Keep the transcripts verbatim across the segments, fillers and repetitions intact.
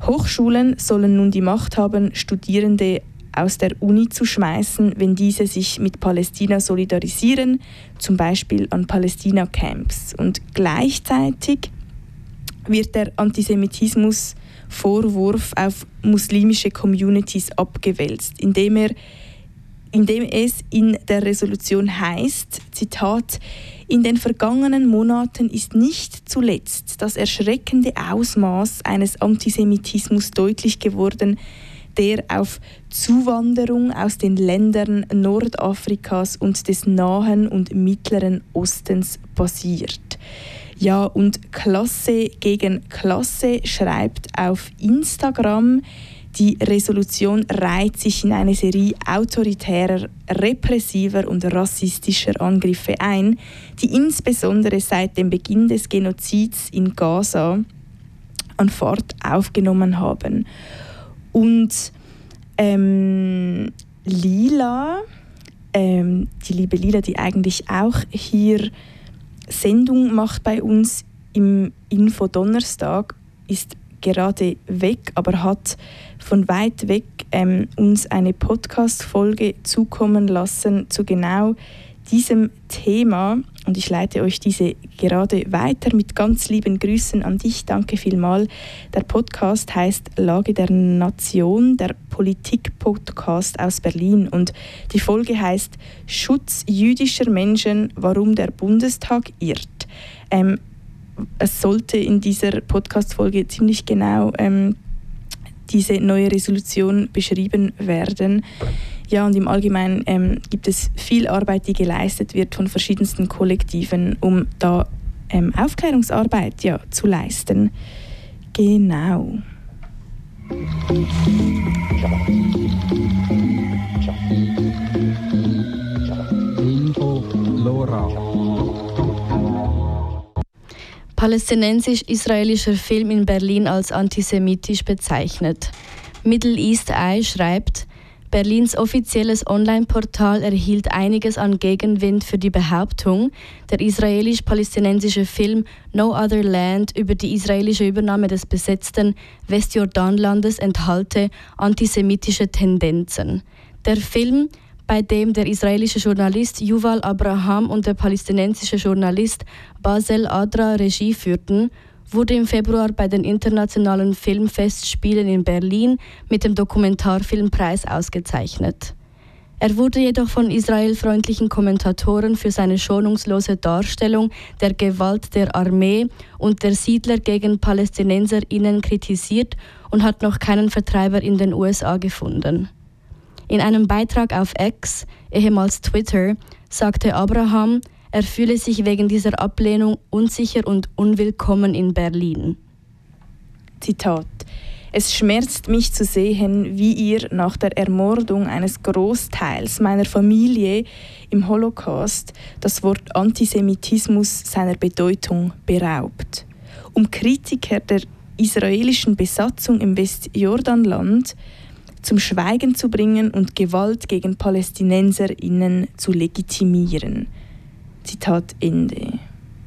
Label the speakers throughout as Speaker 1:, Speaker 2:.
Speaker 1: Hochschulen sollen nun die Macht haben, Studierende aus der Uni zu schmeißen, wenn diese sich mit Palästina solidarisieren, zum Beispiel an Palästina-Camps. Und gleichzeitig wird der Antisemitismus-Vorwurf auf muslimische Communities abgewälzt, indem, er, indem es in der Resolution heißt, Zitat, in den vergangenen Monaten ist nicht zuletzt das erschreckende Ausmaß eines Antisemitismus deutlich geworden, der auf Zuwanderung aus den Ländern Nordafrikas und des Nahen und Mittleren Ostens basiert. Ja, und Klasse gegen Klasse schreibt auf Instagram, die Resolution reiht sich in eine Serie autoritärer, repressiver und rassistischer Angriffe ein, die insbesondere seit dem Beginn des Genozids in Gaza an Fahrt aufgenommen haben. Und ähm, Lila, ähm, die liebe Lila, die eigentlich auch hier Sendung macht bei uns im Info-Donnerstag, ist gerade weg, aber hat von weit weg ähm, uns eine Podcast-Folge zukommen lassen zu genau diesem Thema. Und ich leite euch diese gerade weiter mit ganz lieben Grüßen an dich. Danke vielmals. Der Podcast heißt Lage der Nation, der Politik-Podcast aus Berlin. Und die Folge heißt Schutz jüdischer Menschen, warum der Bundestag irrt. Ähm, es sollte in dieser Podcast-Folge ziemlich genau ähm, diese neue Resolution beschrieben werden. Ja, und im Allgemeinen ähm, gibt es viel Arbeit, die geleistet wird von verschiedensten Kollektiven, um da ähm, Aufklärungsarbeit ja, zu leisten. Genau.
Speaker 2: Info Lora.
Speaker 3: Palästinensisch-israelischer Film in Berlin als antisemitisch bezeichnet. Middle East Eye schreibt, Berlins offizielles Online-Portal erhielt einiges an Gegenwind für die Behauptung, der israelisch-palästinensische Film No Other Land über die israelische Übernahme des besetzten Westjordanlandes enthalte antisemitische Tendenzen. Der Film, bei dem der israelische Journalist Yuval Abraham und der palästinensische Journalist Basel Adra Regie führten, wurde im Februar bei den Internationalen Filmfestspielen in Berlin mit dem Dokumentarfilmpreis ausgezeichnet. Er wurde jedoch von israelfreundlichen Kommentatoren für seine schonungslose Darstellung der Gewalt der Armee und der Siedler gegen PalästinenserInnen kritisiert und hat noch keinen Vertreiber in den U S A gefunden. In einem Beitrag auf X, ehemals Twitter, sagte Abraham, er fühle sich wegen dieser Ablehnung unsicher und unwillkommen in Berlin.
Speaker 1: Zitat: Es schmerzt mich zu sehen, wie ihr nach der Ermordung eines Großteils meiner Familie im Holocaust das Wort Antisemitismus seiner Bedeutung beraubt. Um Kritiker der israelischen Besatzung im Westjordanland zum Schweigen zu bringen und Gewalt gegen PalästinenserInnen zu legitimieren. Zitat Ende.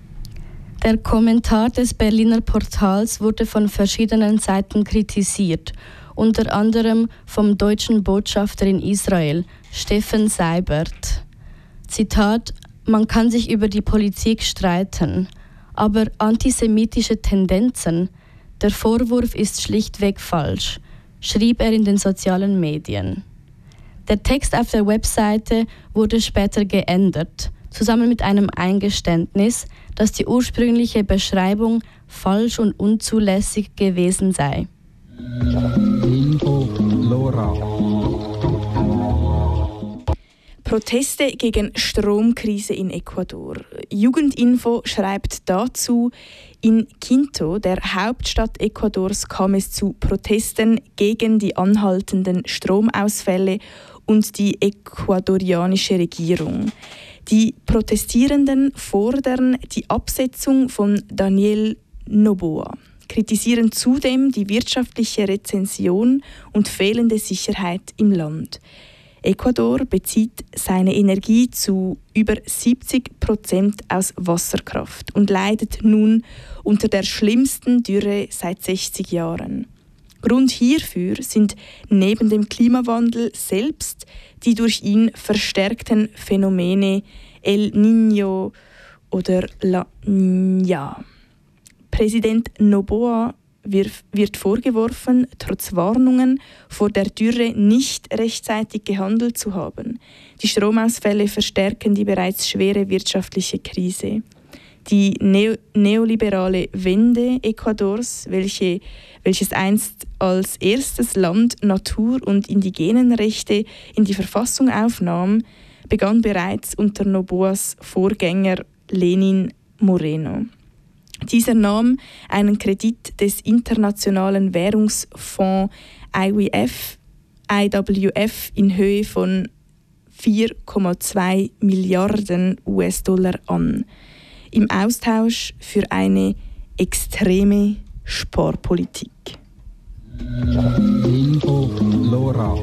Speaker 3: Der Kommentar des Berliner Portals wurde von verschiedenen Seiten kritisiert, unter anderem vom deutschen Botschafter in Israel, Steffen Seibert. Zitat: Man kann sich über die Politik streiten, aber antisemitische Tendenzen, der Vorwurf ist schlichtweg falsch, schrieb er in den sozialen Medien. Der Text auf der Webseite wurde später geändert, zusammen mit einem Eingeständnis, dass die ursprüngliche Beschreibung falsch und unzulässig gewesen sei.
Speaker 2: Info Lora.
Speaker 1: Proteste gegen Stromkrise in Ecuador. Jugendinfo schreibt dazu, in Quito, der Hauptstadt Ecuadors, kam es zu Protesten gegen die anhaltenden Stromausfälle und die ecuadorianische Regierung. Die Protestierenden fordern die Absetzung von Daniel Noboa, kritisieren zudem die wirtschaftliche Rezession und fehlende Sicherheit im Land. Ecuador bezieht seine Energie zu über siebzig Prozent aus Wasserkraft und leidet nun unter der schlimmsten Dürre seit sechzig Jahren. Grund hierfür sind neben dem Klimawandel selbst die durch ihn verstärkten Phänomene El Niño oder La Niña. Präsident Noboa wird vorgeworfen, trotz Warnungen vor der Dürre nicht rechtzeitig gehandelt zu haben. Die Stromausfälle verstärken die bereits schwere wirtschaftliche Krise. Die neo- neoliberale Wende Ecuadors, welche, welches einst als erstes Land Natur- und Indigenenrechte in die Verfassung aufnahm, begann bereits unter Noboas Vorgänger Lenin Moreno. Dieser nahm einen Kredit des Internationalen Währungsfonds I W F, I W F in Höhe von vier Komma zwei Milliarden U S-Dollar an, im Austausch für eine extreme Sparpolitik.
Speaker 2: Info Lora.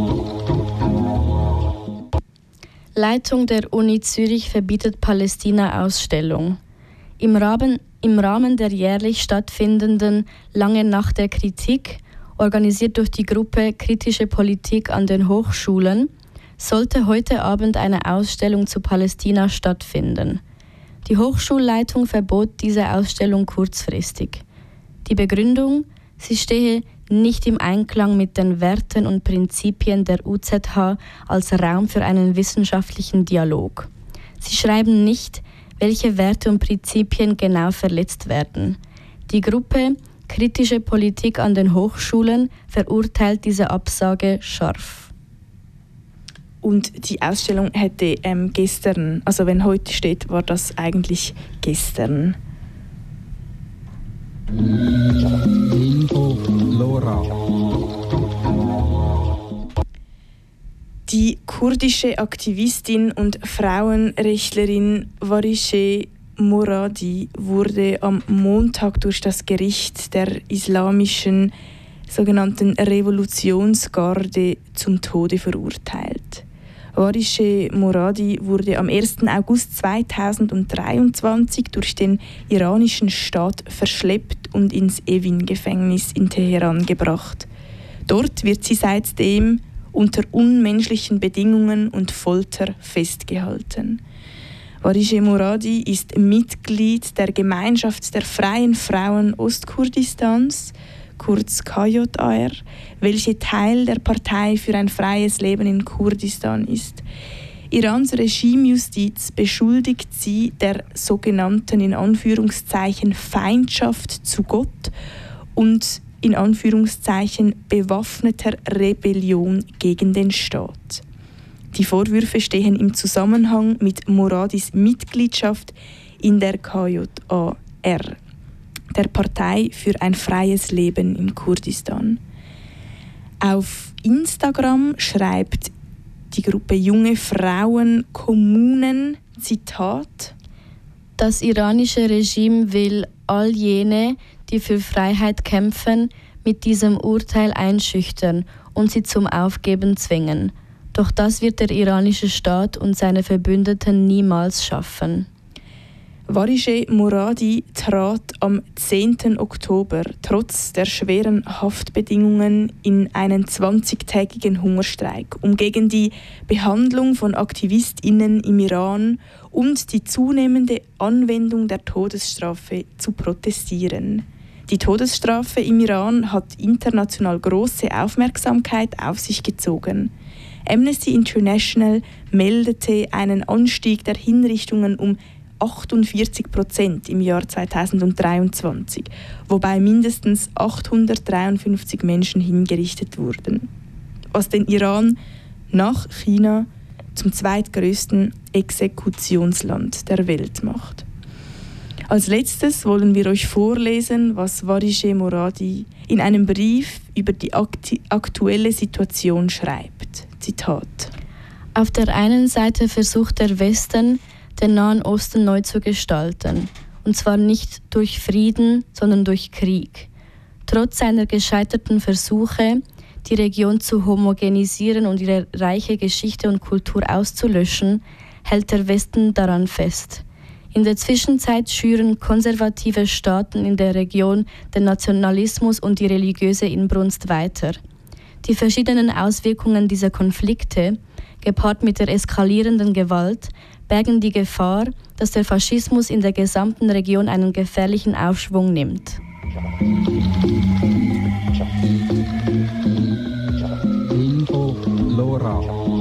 Speaker 3: Leitung der Uni Zürich verbietet Palästina-Ausstellung. Im Rahmen, Im Rahmen der jährlich stattfindenden Lange Nacht der Kritik, organisiert durch die Gruppe Kritische Politik an den Hochschulen, sollte heute Abend eine Ausstellung zu Palästina stattfinden. Die Hochschulleitung verbot diese Ausstellung kurzfristig. Die Begründung: Sie stehe nicht im Einklang mit den Werten und Prinzipien der U Z H als Raum für einen wissenschaftlichen Dialog. Sie schreiben nicht, welche Werte und Prinzipien genau verletzt werden. Die Gruppe Kritische Politik an den Hochschulen verurteilt diese Absage scharf.
Speaker 1: Und die Ausstellung hätte ähm, gestern, also wenn heute steht, war das eigentlich gestern.
Speaker 2: Info Lora.
Speaker 1: Die kurdische Aktivistin und Frauenrechtlerin Warishe Moradi wurde am Montag durch das Gericht der islamischen sogenannten Revolutionsgarde zum Tode verurteilt. Warishe Moradi wurde am ersten August zweitausenddreiundzwanzig durch den iranischen Staat verschleppt und ins Evin-Gefängnis in Teheran gebracht. Dort wird sie seitdem unter unmenschlichen Bedingungen und Folter festgehalten. Warishe Moradi ist Mitglied der Gemeinschaft der Freien Frauen Ostkurdistans, kurz K J A R, welche Teil der Partei für ein freies Leben in Kurdistan ist. Irans Regimejustiz beschuldigt sie der sogenannten in Anführungszeichen Feindschaft zu Gott und in Anführungszeichen bewaffneter Rebellion gegen den Staat. Die Vorwürfe stehen im Zusammenhang mit Moradis Mitgliedschaft in der K J A R, der Partei für ein freies Leben in Kurdistan. Auf Instagram schreibt die Gruppe Junge Frauen Kommunen, Zitat:
Speaker 3: Das iranische Regime will all jene, die für Freiheit kämpfen, mit diesem Urteil einschüchtern und sie zum Aufgeben zwingen. Doch das wird der iranische Staat und seine Verbündeten niemals schaffen.
Speaker 1: Warishe Moradi trat am zehnten Oktober trotz der schweren Haftbedingungen in einen zwanzigtägigen Hungerstreik, um gegen die Behandlung von AktivistInnen im Iran und die zunehmende Anwendung der Todesstrafe zu protestieren. Die Todesstrafe im Iran hat international große Aufmerksamkeit auf sich gezogen. Amnesty International meldete einen Anstieg der Hinrichtungen um achtundvierzig Prozent im Jahr zweitausenddreiundzwanzig, wobei mindestens achthundertdreiundfünfzig Menschen hingerichtet wurden, was den Iran nach China zum zweitgrößten Exekutionsland der Welt macht. Als letztes wollen wir euch vorlesen, was Warishe Moradi in einem Brief über die akti- aktuelle Situation schreibt. Zitat:
Speaker 3: Auf der einen Seite versucht der Westen, den Nahen Osten neu zu gestalten. Und zwar nicht durch Frieden, sondern durch Krieg. Trotz seiner gescheiterten Versuche, die Region zu homogenisieren und ihre reiche Geschichte und Kultur auszulöschen, hält der Westen daran fest. In der Zwischenzeit schüren konservative Staaten in der Region den Nationalismus und die religiöse Inbrunst weiter. Die verschiedenen Auswirkungen dieser Konflikte, gepaart mit der eskalierenden Gewalt, bergen die Gefahr, dass der Faschismus in der gesamten Region einen gefährlichen Aufschwung nimmt.
Speaker 2: Info Lora.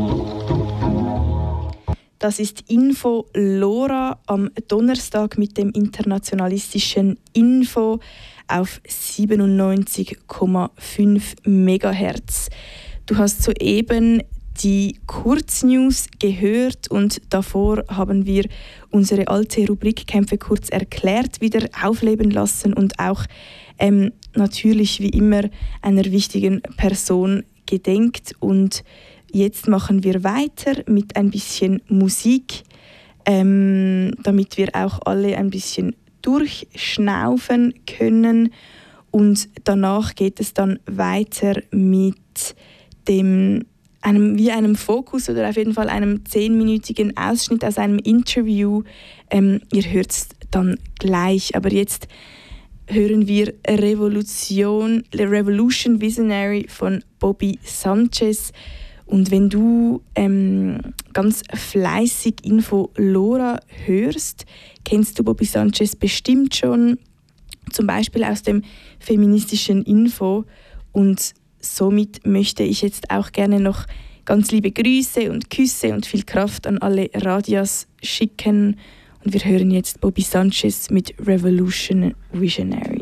Speaker 1: Das ist Info Lora am Donnerstag mit dem internationalistischen Info auf siebenundneunzig Komma fünf Megahertz. Du hast soeben die Kurznews gehört und davor haben wir unsere alte Rubrik Kämpfe kurz erklärt wieder aufleben lassen und auch ähm, natürlich wie immer einer wichtigen Person gedenkt. Und jetzt machen wir weiter mit ein bisschen Musik, ähm, damit wir auch alle ein bisschen durchschnaufen können. Und danach geht es dann weiter mit dem, einem, wie einem Fokus oder auf jeden Fall einem zehnminütigen Ausschnitt aus einem Interview. Ähm, ihr hört es dann gleich, aber jetzt hören wir Revolution, Revolution Visionary von Bobby Sanchez. Und wenn du ähm, ganz fleißig Info Lora hörst, kennst du Bobby Sanchez bestimmt schon, zum Beispiel aus dem feministischen Info. Und somit möchte ich jetzt auch gerne noch ganz liebe Grüße und Küsse und viel Kraft an alle Radias schicken. Und wir hören jetzt Bobby Sanchez mit Revolution Visionary.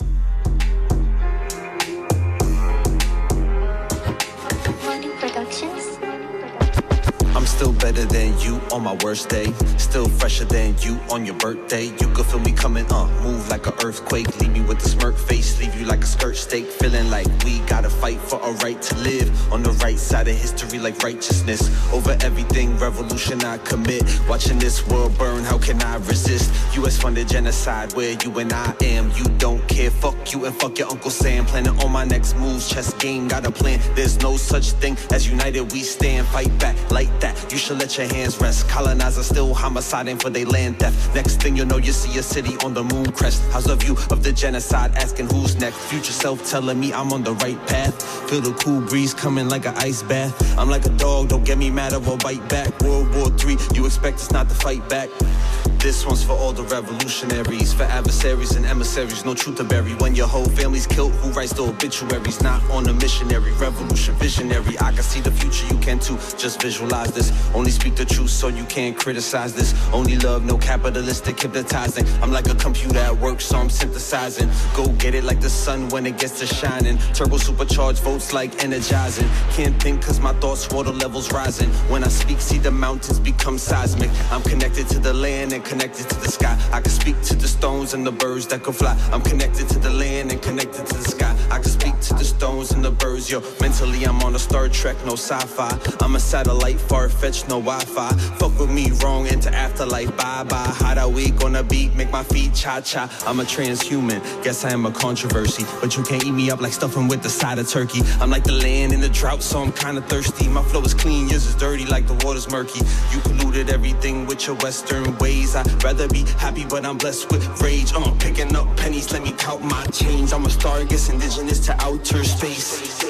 Speaker 4: I'm still better than you on my worst day. Still fresher than you on your birthday. You could feel me coming, uh, move like an earthquake. Leave me with a smirk face, leave you like a skirt steak. Feeling like we gotta fight for a right to live on the right side of history like righteousness. Over everything, revolution I commit. Watching this world burn, how can I resist? U S funded genocide where you and I am. You don't care, fuck you and fuck your Uncle Sam. Planning on my next moves, chess game, got a plan. There's no such thing as united we stand. Fight back like that, you should let your hands rest. Colonizers still homiciding for their land theft. Next thing you know, you see a city on the moon crest. How's the view of the genocide, asking who's next? Future self telling me I'm on the right path. Feel the cool breeze coming like an ice bath. I'm like a dog, don't get me mad, I will bite back. World War Three, you expect us not to fight back? This one's for all the revolutionaries, for adversaries and emissaries, no truth to bury. When your whole family's killed, who writes the obituaries? Not on a missionary, revolution visionary. I can see the future, you can too, just visualize this. Only speak the truth so you can't criticize this. Only love, no capitalistic hypnotizing. I'm like a computer at work, so I'm synthesizing. Go get it like the sun when it gets to shining. Turbo supercharged votes like energizing. Can't think cause my thoughts, water levels rising. When I speak, see the mountains become seismic. I'm connected to the land and connected to the sky. I can speak to the stones and the birds that can fly. I'm connected to the land and connected to the sky. I can speak to the stones and the birds, yo. Mentally I'm on a Star Trek, no sci-fi. I'm a satellite, far-fetched, no Wi-Fi. Fuck with me, wrong into afterlife, bye-bye. Hot a week on a beat, make my feet cha-cha. I'm a transhuman, guess I am a controversy. But you can't eat me up like stuffing with the side of turkey. I'm like the land in the drought, so I'm kinda thirsty. My flow is clean, yours is dirty like the water's murky. You polluted everything with your western ways. I'd rather be happy, but I'm blessed with rage. I'm picking up pennies, let me count my change. I'm a star, guess indigenous to outer space.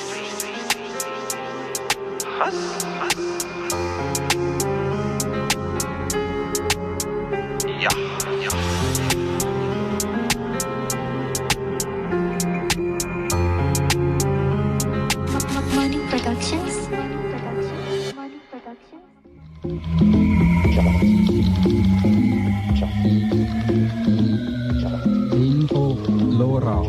Speaker 4: Yeah, yeah.
Speaker 5: Money Productions. Money Productions.
Speaker 2: Info Lora.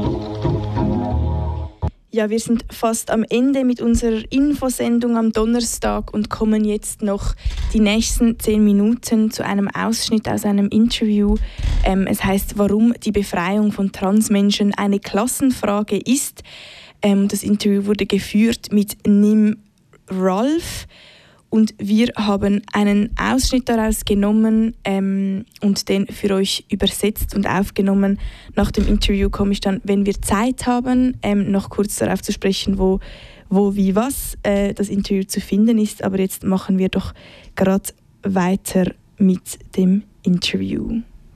Speaker 1: Ja, wir sind fast am Ende mit unserer Infosendung am Donnerstag und kommen jetzt noch die nächsten zehn Minuten zu einem Ausschnitt aus einem Interview. Ähm, es heißt, warum die Befreiung von Transmenschen eine Klassenfrage ist. Ähm, das Interview wurde geführt mit Nim Ralph. Und wir haben einen Ausschnitt daraus genommen ähm, und den für euch übersetzt und aufgenommen. Nach dem Interview komme ich dann, wenn wir Zeit haben, ähm, noch kurz darauf zu sprechen, wo, wo wie, was äh, das Interview zu finden ist. Aber jetzt machen wir doch gerade weiter mit dem Interview.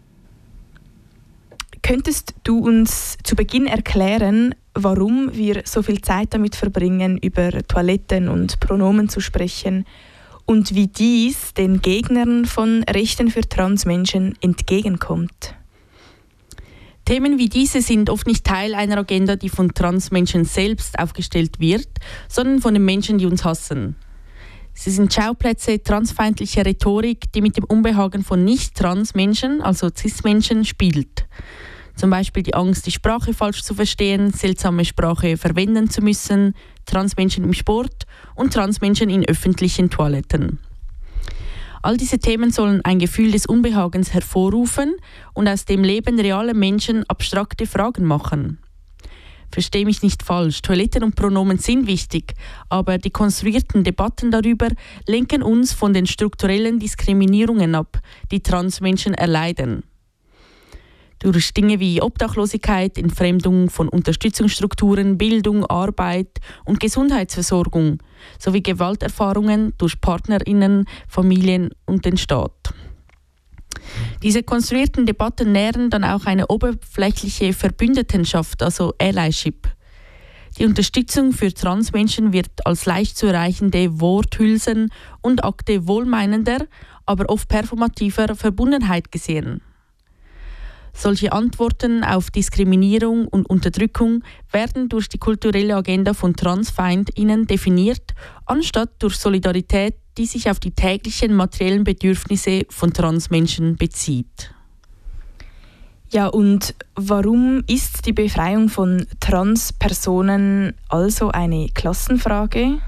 Speaker 1: Könntest du uns zu Beginn erklären, warum wir so viel Zeit damit verbringen, über Toiletten und Pronomen zu sprechen und wie dies den Gegnern von Rechten für Transmenschen entgegenkommt?
Speaker 6: Themen wie diese sind oft nicht Teil einer Agenda, die von Transmenschen selbst aufgestellt wird, sondern von den Menschen, die uns hassen. Sie sind Schauplätze transfeindlicher Rhetorik, die mit dem Unbehagen von Nicht-Trans-Menschen, also Cis-Menschen, spielt. Zum Beispiel die Angst, die Sprache falsch zu verstehen, seltsame Sprache verwenden zu müssen, Transmenschen im Sport und Transmenschen in öffentlichen Toiletten. All diese Themen sollen ein Gefühl des Unbehagens hervorrufen und aus dem Leben realer Menschen abstrakte Fragen machen. Verstehe mich nicht falsch, Toiletten und Pronomen sind wichtig, aber die konstruierten Debatten darüber lenken uns von den strukturellen Diskriminierungen ab, die Transmenschen erleiden. Durch Dinge wie Obdachlosigkeit, Entfremdung von Unterstützungsstrukturen, Bildung, Arbeit und Gesundheitsversorgung sowie Gewalterfahrungen durch PartnerInnen, Familien und den Staat. Diese konstruierten Debatten nähren dann auch eine oberflächliche Verbündetenschaft, also Allyship. Die Unterstützung für Transmenschen wird als leicht zu erreichende Worthülsen und Akte wohlmeinender, aber oft performativer Verbundenheit gesehen. Solche Antworten auf Diskriminierung und Unterdrückung werden durch die kulturelle Agenda von TransfeindInnen definiert, anstatt durch Solidarität, die sich auf die täglichen materiellen Bedürfnisse von Transmenschen bezieht.
Speaker 1: Ja, und warum ist die Befreiung von Transpersonen also eine Klassenfrage?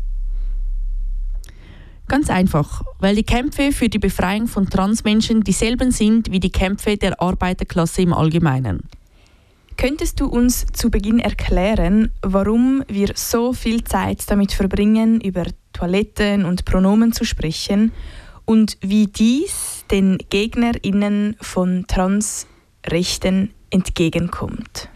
Speaker 6: Ganz einfach, weil die Kämpfe für die Befreiung von Transmenschen dieselben sind wie die Kämpfe der Arbeiterklasse im Allgemeinen.
Speaker 1: Könntest du uns zu Beginn erklären, warum wir so viel Zeit damit verbringen, über Toiletten und Pronomen zu sprechen und wie dies den GegnerInnen von Transrechten entgegenkommt?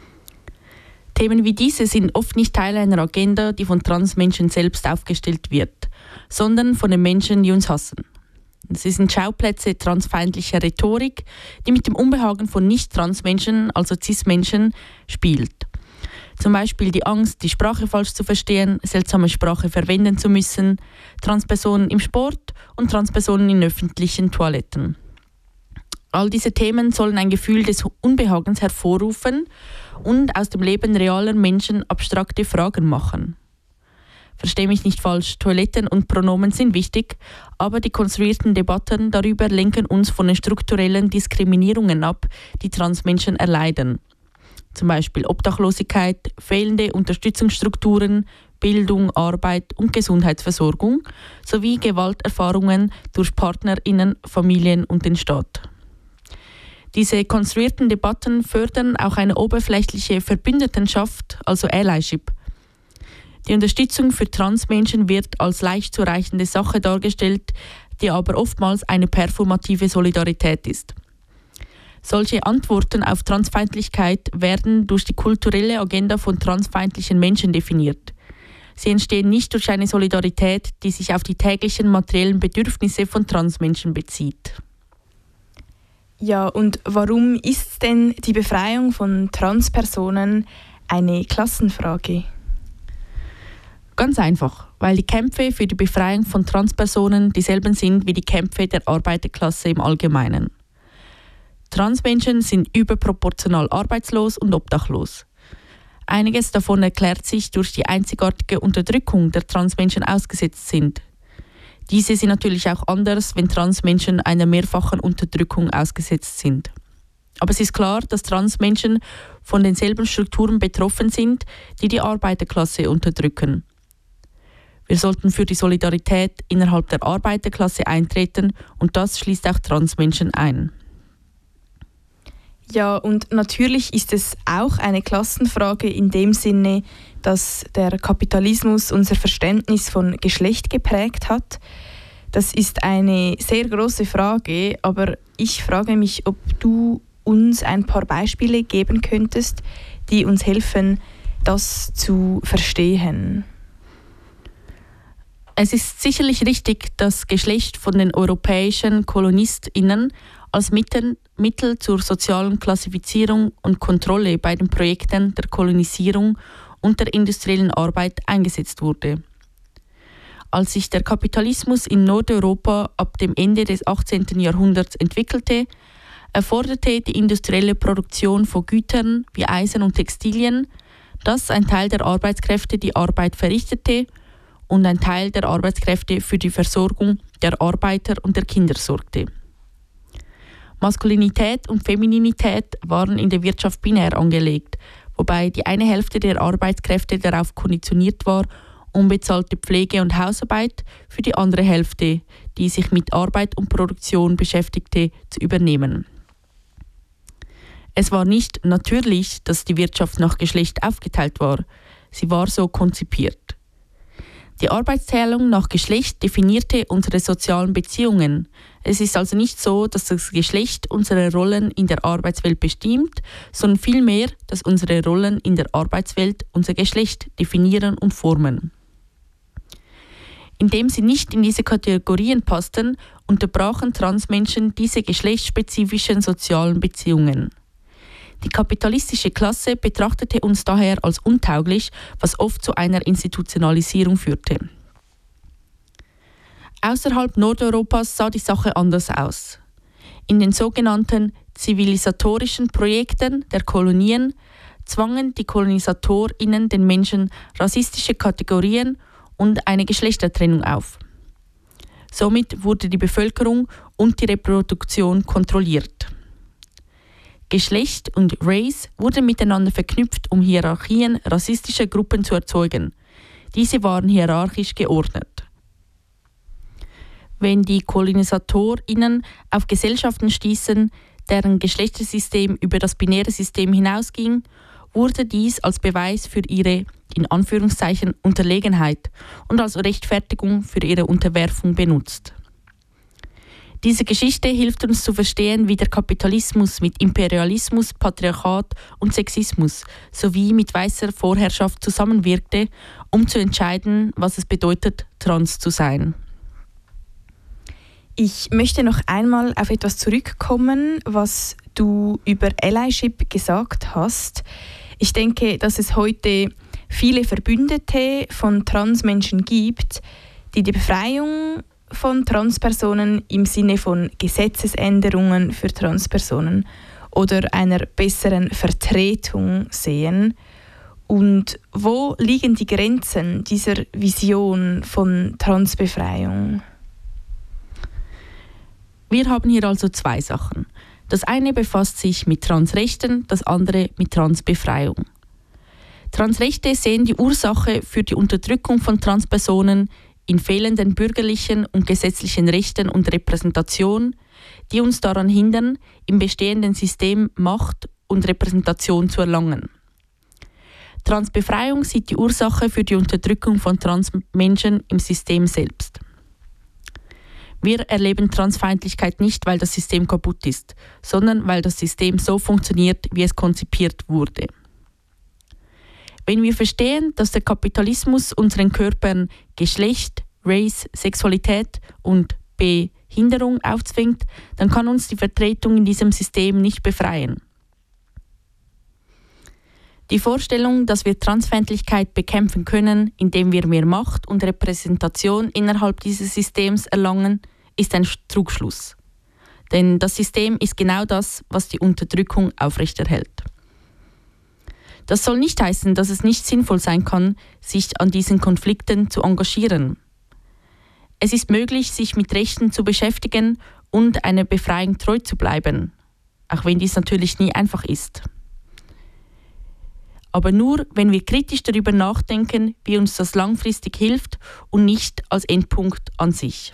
Speaker 6: Themen wie diese sind oft nicht Teil einer Agenda, die von Transmenschen selbst aufgestellt wird, sondern von den Menschen, die uns hassen. Sie sind Schauplätze transfeindlicher Rhetorik, die mit dem Unbehagen von Nicht-Transmenschen, also Cis-Menschen, spielt. Zum Beispiel die Angst, die Sprache falsch zu verstehen, seltsame Sprache verwenden zu müssen, Transpersonen im Sport und Transpersonen in öffentlichen Toiletten. All diese Themen sollen ein Gefühl des Unbehagens hervorrufen und aus dem Leben realer Menschen abstrakte Fragen machen. Verstehe mich nicht falsch, Toiletten und Pronomen sind wichtig, aber die konstruierten Debatten darüber lenken uns von den strukturellen Diskriminierungen ab, die Transmenschen erleiden. Zum Beispiel Obdachlosigkeit, fehlende Unterstützungsstrukturen, Bildung, Arbeit und Gesundheitsversorgung sowie Gewalterfahrungen durch PartnerInnen, Familien und den Staat. Diese konstruierten Debatten fördern auch eine oberflächliche Verbündetenschaft, also Allyship. Die Unterstützung für Transmenschen wird als leicht zu erreichende Sache dargestellt, die aber oftmals eine performative Solidarität ist. Solche Antworten auf Transfeindlichkeit werden durch die kulturelle Agenda von transfeindlichen Menschen definiert. Sie entstehen nicht durch eine Solidarität, die sich auf die täglichen materiellen Bedürfnisse von Transmenschen bezieht.
Speaker 1: Ja, und warum ist denn die Befreiung von Transpersonen eine Klassenfrage?
Speaker 6: Ganz einfach, weil die Kämpfe für die Befreiung von Transpersonen dieselben sind wie die Kämpfe der Arbeiterklasse im Allgemeinen. Transmenschen sind überproportional arbeitslos und obdachlos. Einiges davon erklärt sich durch die einzigartige Unterdrückung, der Transmenschen ausgesetzt sind. Diese sind natürlich auch anders, wenn Transmenschen einer mehrfachen Unterdrückung ausgesetzt sind. Aber es ist klar, dass Transmenschen von denselben Strukturen betroffen sind, die die Arbeiterklasse unterdrücken. Wir sollten für die Solidarität innerhalb der Arbeiterklasse eintreten und das schließt auch Transmenschen ein.
Speaker 1: Ja, und natürlich ist es auch eine Klassenfrage in dem Sinne, dass der Kapitalismus unser Verständnis von Geschlecht geprägt hat. Das ist eine sehr große Frage, aber ich frage mich, ob du uns ein paar Beispiele geben könntest, die uns helfen, das zu verstehen.
Speaker 6: Es ist sicherlich richtig, dass Geschlecht von den europäischen KolonistInnen als Mittel, Mittel zur sozialen Klassifizierung und Kontrolle bei den Projekten der Kolonisierung und der industriellen Arbeit eingesetzt wurde. Als sich der Kapitalismus in Nordeuropa ab dem Ende des achtzehnten Jahrhunderts entwickelte, erforderte die industrielle Produktion von Gütern wie Eisen und Textilien, dass ein Teil der Arbeitskräfte die Arbeit verrichtete und ein Teil der Arbeitskräfte für die Versorgung der Arbeiter und der Kinder sorgte. Maskulinität und Femininität waren in der Wirtschaft binär angelegt, wobei die eine Hälfte der Arbeitskräfte darauf konditioniert war, unbezahlte Pflege und Hausarbeit für die andere Hälfte, die sich mit Arbeit und Produktion beschäftigte, zu übernehmen. Es war nicht natürlich, dass die Wirtschaft nach Geschlecht aufgeteilt war. Sie war so konzipiert. Die Arbeitsteilung nach Geschlecht definierte unsere sozialen Beziehungen. Es ist also nicht so, dass das Geschlecht unsere Rollen in der Arbeitswelt bestimmt, sondern vielmehr, dass unsere Rollen in der Arbeitswelt unser Geschlecht definieren und formen. Indem sie nicht in diese Kategorien passten, unterbrachen Transmenschen diese geschlechtsspezifischen sozialen Beziehungen. Die kapitalistische Klasse betrachtete uns daher als untauglich, was oft zu einer Institutionalisierung führte. Außerhalb Nordeuropas sah die Sache anders aus. In den sogenannten zivilisatorischen Projekten der Kolonien zwangen die KolonisatorInnen den Menschen rassistische Kategorien und eine Geschlechtertrennung auf. Somit wurde die Bevölkerung und die Reproduktion kontrolliert. Geschlecht und Race wurden miteinander verknüpft, um Hierarchien rassistischer Gruppen zu erzeugen. Diese waren hierarchisch geordnet. Wenn die KolonisatorInnen auf Gesellschaften stießen, deren Geschlechtersystem über das binäre System hinausging, wurde dies als Beweis für ihre, in Anführungszeichen, Unterlegenheit und als Rechtfertigung für ihre Unterwerfung benutzt. Diese Geschichte hilft uns zu verstehen, wie der Kapitalismus mit Imperialismus, Patriarchat und Sexismus sowie mit weißer Vorherrschaft zusammenwirkte, um zu entscheiden, was es bedeutet, trans zu sein.
Speaker 1: Ich möchte noch einmal auf etwas zurückkommen, was du über Allyship gesagt hast. Ich denke, dass es heute viele Verbündete von Transmenschen gibt, die die Befreiung von Transpersonen im Sinne von Gesetzesänderungen für Transpersonen oder einer besseren Vertretung sehen. Und wo liegen die Grenzen dieser Vision von Transbefreiung?
Speaker 6: Wir haben hier also zwei Sachen. Das eine befasst sich mit Transrechten, das andere mit Transbefreiung. Transrechte sehen die Ursache für die Unterdrückung von Transpersonen in fehlenden bürgerlichen und gesetzlichen Rechten und Repräsentation, die uns daran hindern, im bestehenden System Macht und Repräsentation zu erlangen. Transbefreiung sieht die Ursache für die Unterdrückung von Transmenschen im System selbst. Wir erleben Transfeindlichkeit nicht, weil das System kaputt ist, sondern weil das System so funktioniert, wie es konzipiert wurde. Wenn wir verstehen, dass der Kapitalismus unseren Körpern Geschlecht, Race, Sexualität und Behinderung aufzwingt, dann kann uns die Vertretung in diesem System nicht befreien. Die Vorstellung, dass wir Transfeindlichkeit bekämpfen können, indem wir mehr Macht und Repräsentation innerhalb dieses Systems erlangen, ist ein Trugschluss. Denn das System ist genau das, was die Unterdrückung aufrechterhält. Das soll nicht heißen, dass es nicht sinnvoll sein kann, sich an diesen Konflikten zu engagieren. Es ist möglich, sich mit Rechten zu beschäftigen und einer Befreiung treu zu bleiben, auch wenn dies natürlich nie einfach ist. Aber nur, wenn wir kritisch darüber nachdenken, wie uns das langfristig hilft und nicht als Endpunkt an sich.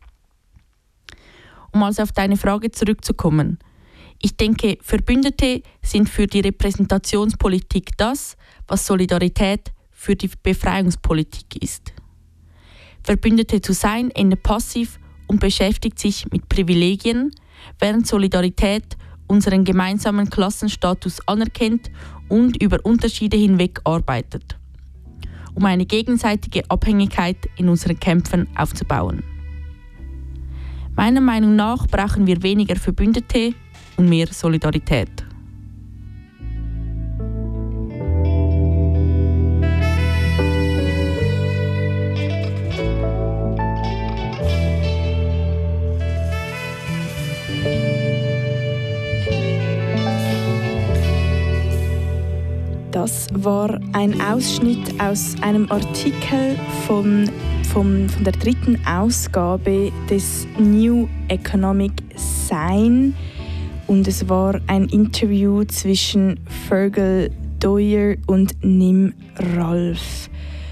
Speaker 6: Um also auf deine Frage zurückzukommen. Ich denke, Verbündete sind für die Repräsentationspolitik das, was Solidarität für die Befreiungspolitik ist. Verbündete zu sein endet passiv und beschäftigt sich mit Privilegien, während Solidarität unseren gemeinsamen Klassenstatus anerkennt und über Unterschiede hinweg arbeitet. um eine gegenseitige Abhängigkeit in unseren Kämpfen aufzubauen. Meiner Meinung nach brauchen wir weniger Verbündete und mehr Solidarität.
Speaker 1: Das war ein Ausschnitt aus einem Artikel von, von, von der dritten Ausgabe des New Economic Sign. Und es war ein Interview zwischen Fergal Doyer und Nim Ralph.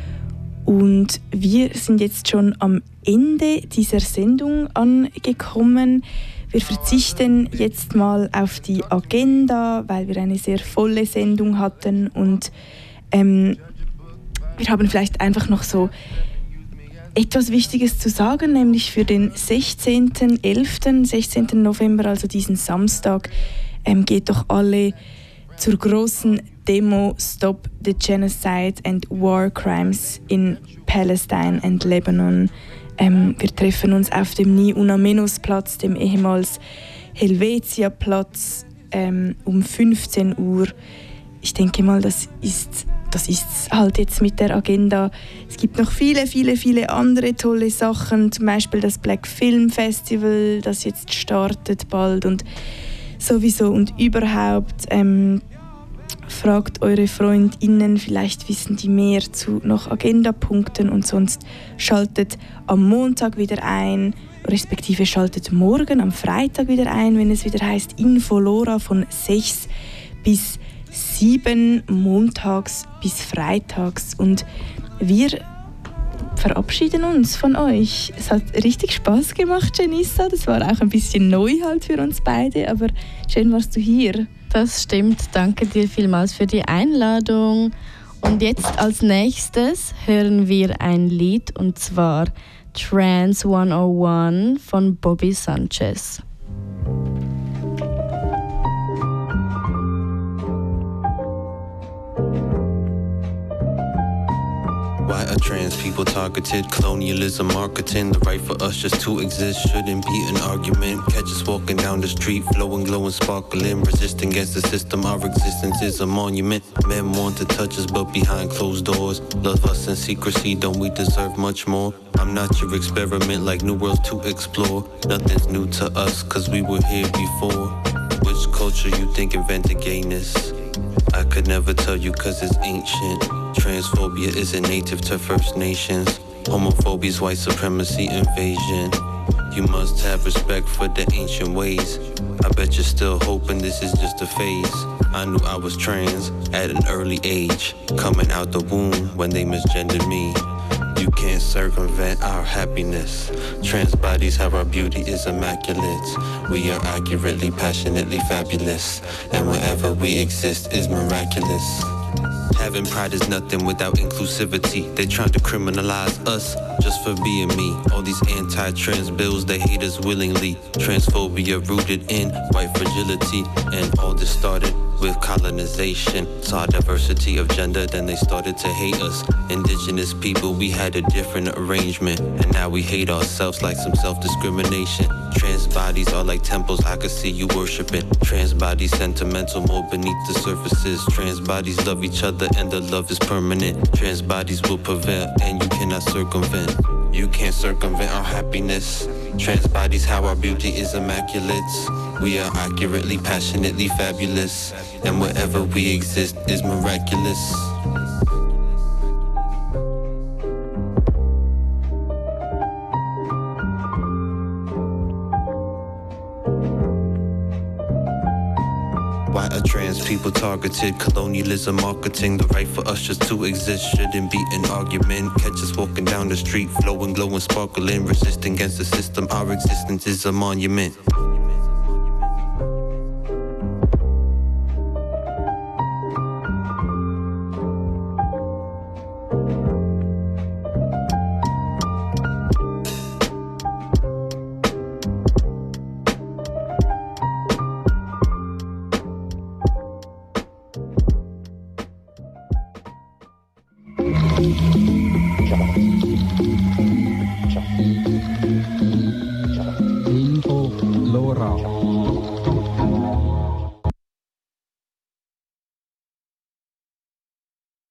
Speaker 1: Und wir sind jetzt schon am Ende dieser Sendung angekommen. Wir verzichten jetzt mal auf die Agenda, weil wir eine sehr volle Sendung hatten und ähm, wir haben vielleicht einfach noch so etwas Wichtiges zu sagen, nämlich für den sechzehnten elften, sechzehnten November, also diesen Samstag, ähm, geht doch alle zur großen Demo Stop the Genocide and War Crimes in Palestine and Lebanon. Ähm, wir treffen uns auf dem Ni Una Menos Platz, dem ehemals Helvetia Platz, ähm, um fünfzehn Uhr. Ich denke mal, das ist das ist halt jetzt mit der Agenda. Es gibt noch viele, viele, viele andere tolle Sachen, zum Beispiel das Black Film Festival, das jetzt startet bald und sowieso und überhaupt. Ähm, Fragt eure FreundInnen, vielleicht wissen die mehr zu noch Agendapunkten und sonst schaltet am Montag wieder ein, respektive schaltet morgen am Freitag wieder ein, wenn es wieder heißt Infolora von sechs bis sieben, montags bis freitags. Und wir verabschieden uns von euch. Es hat richtig Spaß gemacht, Janissa. Das war auch ein bisschen neu halt für uns beide, aber schön warst du hier.
Speaker 3: Das stimmt. Danke dir vielmals für die Einladung. Und jetzt als nächstes hören wir ein Lied, und zwar Trance hundertundeins von Bobby Sanchez.
Speaker 4: Why are trans people targeted? Colonialism marketing. The right for us just to exist shouldn't be an argument. Catch us walking down the street, flowing, glowing, sparkling. Resisting against the system, our existence is a monument. Men want to touch us, but behind closed doors. Love us in secrecy, don't we deserve much more? I'm not your experiment, like new worlds to explore. Nothing's new to us, cause we were here before. Which culture you think invented gayness? I could never tell you cause it's ancient. Transphobia isn't native to First Nations. Homophobia's white supremacy invasion. You must have respect for the ancient ways. I bet you're still hoping this is just a phase. I knew I was trans at an early age, coming out the womb when they misgendered me. You can't circumvent our happiness. Trans bodies have our beauty is immaculate. We are accurately, passionately fabulous. And wherever we exist is miraculous. Having pride is nothing without inclusivity. They trying to criminalize us just for being me. All these anti-trans bills, they hate us willingly. Transphobia rooted in white fragility. And all this started with colonization. Saw diversity of gender, then they started to hate us. Indigenous people, we had a different arrangement. And now we hate ourselves like some self-discrimination. Trans bodies are like temples I could see you worshiping. Trans bodies sentimental, more beneath the surfaces. Trans bodies love each other and the love is permanent. Trans bodies will prevail and you cannot circumvent. You can't circumvent our happiness. Trans bodies, how our beauty is immaculate. We are accurately, passionately fabulous. And wherever we exist is miraculous. Why are trans people targeted? Colonialism marketing. The right for us just to exist shouldn't be an argument. Catch us walking down the street, flowing, glowing, sparkling. Resisting against the system, our existence is a monument.
Speaker 5: Thank you.
Speaker 7: Ciao.